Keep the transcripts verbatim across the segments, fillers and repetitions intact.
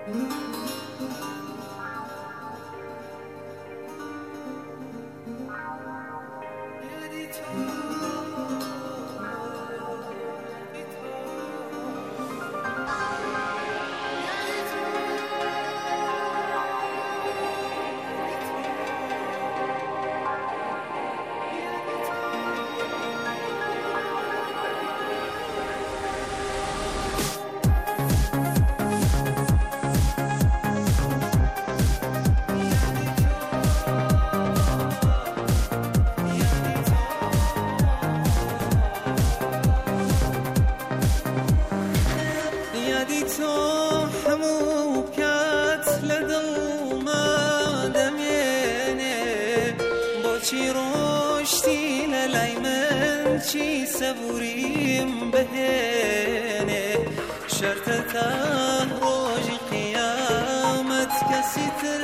چی رشتی للای من چی صبوریم بهنه شرط تا روز قیامت کسی تر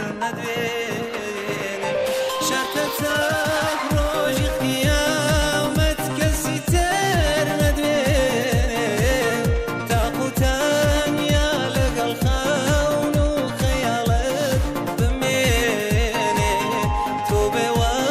ندوینه شرط تا روز قیامت کسی تر ندوینه تاقوتان یا لقل خون و خیالت بمینه تو به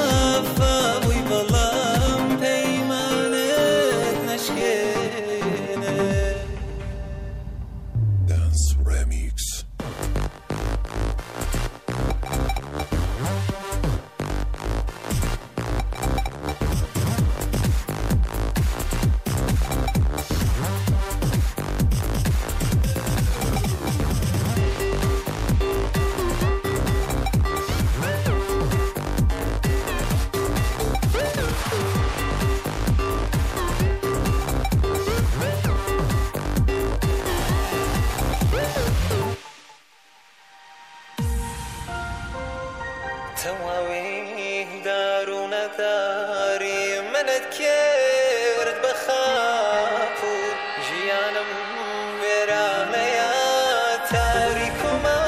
تواوی دارو نداری منت کرد بخاکو جیانم ویرانه یا تاریکو ما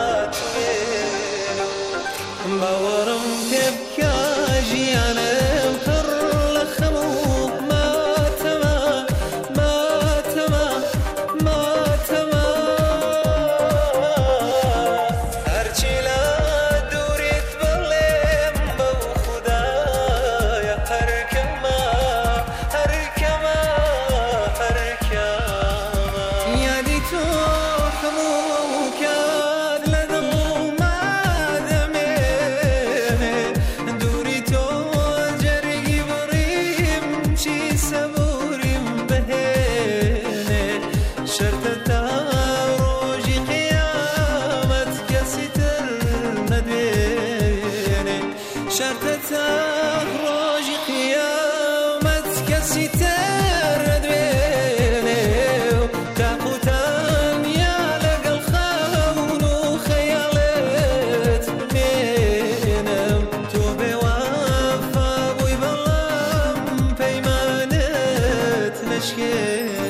توینو باورم تبکا جیانم پر لخمو ما تما ما تما ما تما هرچی شرط تخرج قیامت کسی تر ندوینه تاقوتان یا لقل خون و خیالت بینم تو به وفا بوی بلام پیمانت نشکن